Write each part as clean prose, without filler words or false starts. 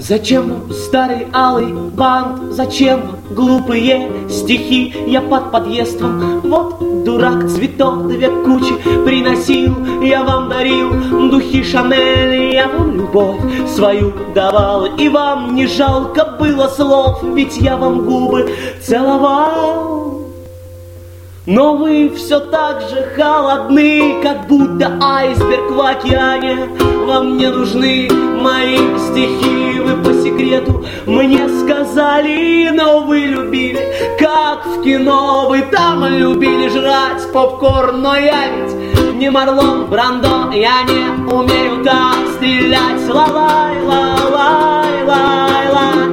Зачем вам старый алый бант? Зачем вам глупые стихи? Я под подъезд вам, вот дурак, цветов две кучи приносил. Я вам дарил духи Шанель, я вам любовь свою давал. И вам не жалко было слов, ведь я вам губы целовал. Но вы все так же холодны, как будто айсберг в океане. Вам не нужны мои стихи, вы по секрету мне сказали. Но вы любили, как в кино, вы там любили жрать попкорн. Но я ведь не Марлон Брандо, я не умею так стрелять. Ла-лай, ла-лай, лай-лай.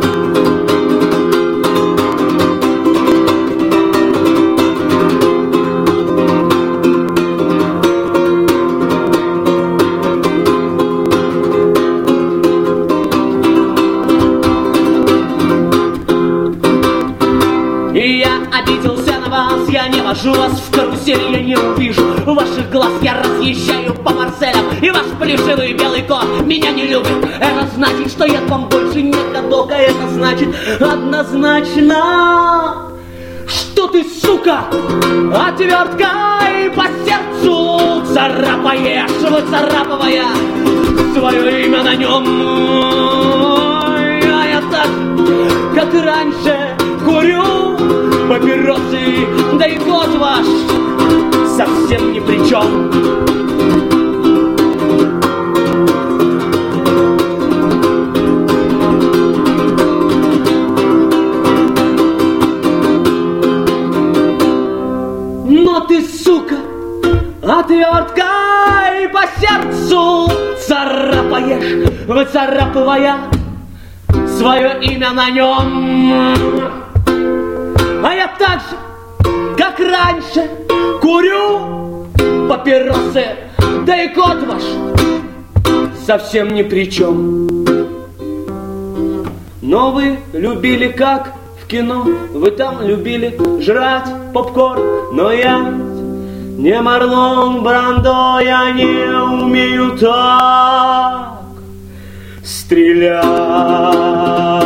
Я не вожу вас в карусель, я не увижу ваших глаз. Я разъезжаю по Марселям, и ваш плюшевый белый кот меня не любит. Это значит, что я вам больше не каток, а это значит однозначно, что ты, сука, отвертка и по сердцу царапаешь, выцарапывая свое имя на нем. А я так, как и раньше, курю папиросы, да и кот ваш совсем ни при чем. Но ты, сука, отвертка и по сердцу царапаешь, выцарапывая свое имя на нем. А я так же, как раньше, курю папиросы, да и кот ваш совсем ни при чем. Но вы любили, как в кино, вы там любили жрать попкорн. Но я не Марлон Брандо, я не умею так стрелять.